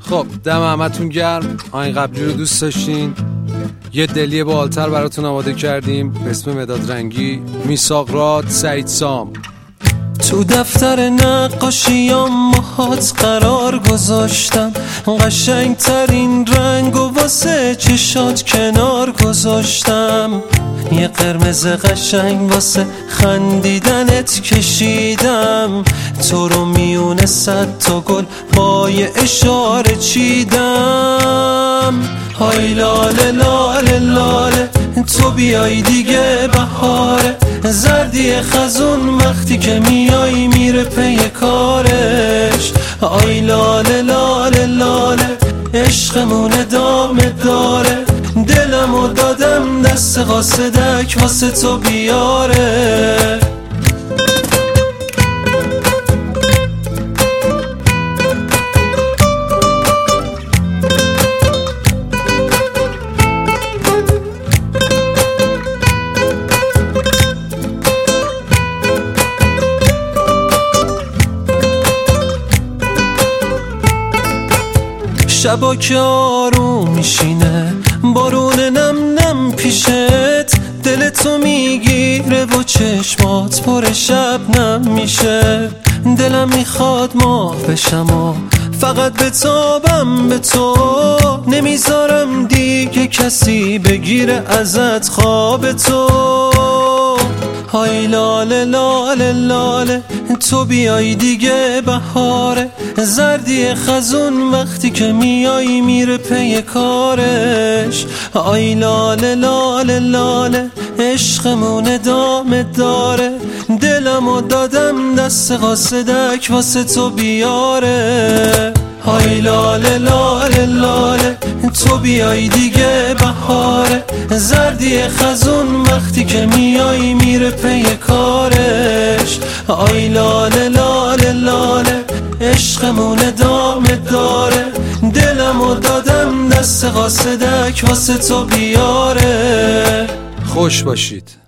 خب دم همتون گرم. آین قبلی رو دوست داشتین؟ یه دلی بالتر براتون آماده کردیم به اسم مداد رنگی، میثاق راد، سعید سام. تو دفتر نقاشیام موهات قرار گذاشتم، قشنگ ترین رنگ و واسه چشات کنار گذاشتم، یه قرمز قشنگ واسه خندیدنت کشیدم، تو رو میونه 100 تا گل با یه اشاره چیدم. های لاله لاله لاله تو بیای دیگه بهاره، زردی خزون وقتی که میای میره پی کارش. آی لاله لاله لاله عشقمون ادامه داره، دلمو دادم دست قاصدک واسه تو بیاره. شبا که آروم میشینه بارون نم نم پیشت، دلتو میگیره و چشمات پر شبنم میشه، دلم میخواد ماه بشم و فقط بتابم به تو، نمیذارم دیگه کسی بگیره ازت خواب تو. های لاله لاله لاله تو بیای دیگه بهاره، زردی خزون وقتی که میای میره پی کارش. آی لاله لاله لاله عشقمون ادامه داره، دلمو دادم دست قاصدک واسه تو بیاره. های لاله لاله لاله تو بیای دیگه بهاره، زردی خزون وقتی که میای میره پی کارش. آی لاله لاله لاله عشقمون ادامه داره، دلمو دادم دست قاصدک واسه تو بیاره. خوش باشید.